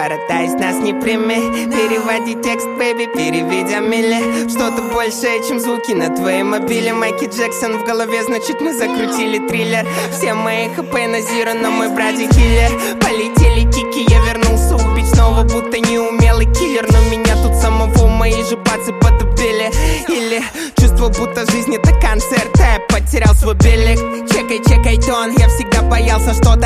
Paradise нас не примет. Переводи текст, бэби, переведя мили. Что-то большее, чем звуки на твоем мобиле. Майкл Джексон в голове, значит мы закрутили триллер. Все мои хп на зиро, но мой братик киллер. Полетели кики, я вернулся убить снова, будто неумелый киллер. Но меня тут самого мои же бацы подубили. Или чувство, будто жизнь это концерт, а я потерял свой билет. Чекай тон, я всегда боялся что-то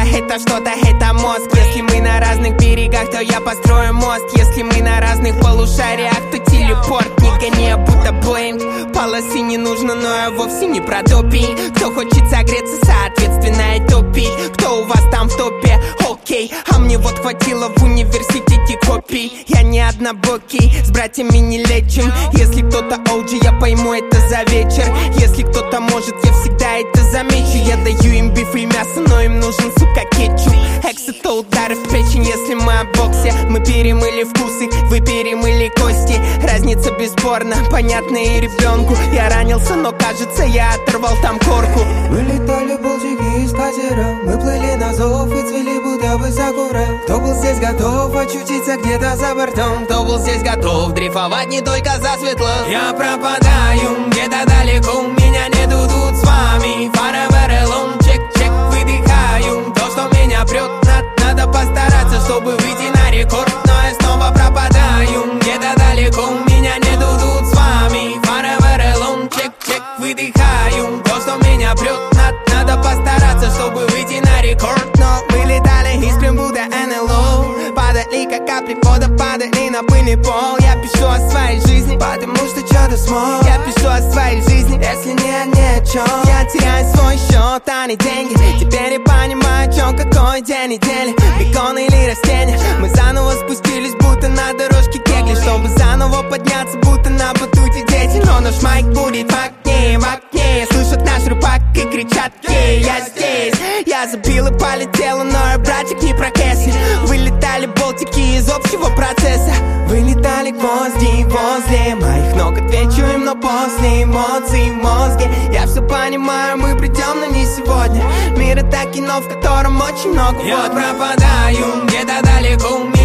это мозг. Если мы на разных берегах, то я построю мост. Если мы на разных полушариях, то телепорт. Не гони, а будто Боинг. Полосы не нужно, но я вовсе не про допинг. Кто хочет согреться, соответственно и топить. Кто у вас там в топе? Окей, а мне вот хватило в университете копий. Я не однобокий, с братьями не лечим. Если кто-то OG, я пойму это за вечер. Если кто-то может, я всегда это замечу. Я даю им биф и мясо, но им нужен, сука, кетчуп. Экс это удары в печень, если мы о боксе. Мы перемыли вкусы, вы перемыли кости. Разница бесспорна, понятна и ребенку. Я ранился, но кажется, я оторвал там корку. Мы летали болтики из катера, мы плыли на зов и цвели будто бы сакура. Кто был здесь готов очутиться где-то за бортом? Кто был здесь готов дрейфовать не только за светло? Я пропадаю где-то далеко, меня нету тут с вами. Forever alone, чек, выдыхаю. То, что меня прет, надо постараться, чтобы выйти на рекорд. Но я снова пропадаю где-то далеко, меня нету тут с вами. Forever alone, чек, выдыхаю. То, что меня прет, надо постараться, чтобы выйти на рекорд. Но мы летали из Будда НЛО. Падали как капли вода, падали на пыльный пол. Я пишу о своей жизни, потому что что-то смог. Я пишу о своей жизни, если нет ни о чем. Я теряю свой счет, а не деньги. Теперь я понимаю, о чем, какой день недели. Бекон или растения. Мы заново спустились, будто на дорожке кегли, чтобы заново подняться, будто на батуте дети. Но наш майк будет в окне. Слышат наш рупак и кричат: ей, я здесь. Я забил и полетела, но я, братик, не прокесли. Вылетали болтики из общего процесса. Вылетали гвозди возле моих ног. Отвечу им, но после эмоций в мозге. Я все понимаю, мы придем, но не сегодня. Мир это кино, в котором очень много. Я пропадаю где-то далеко.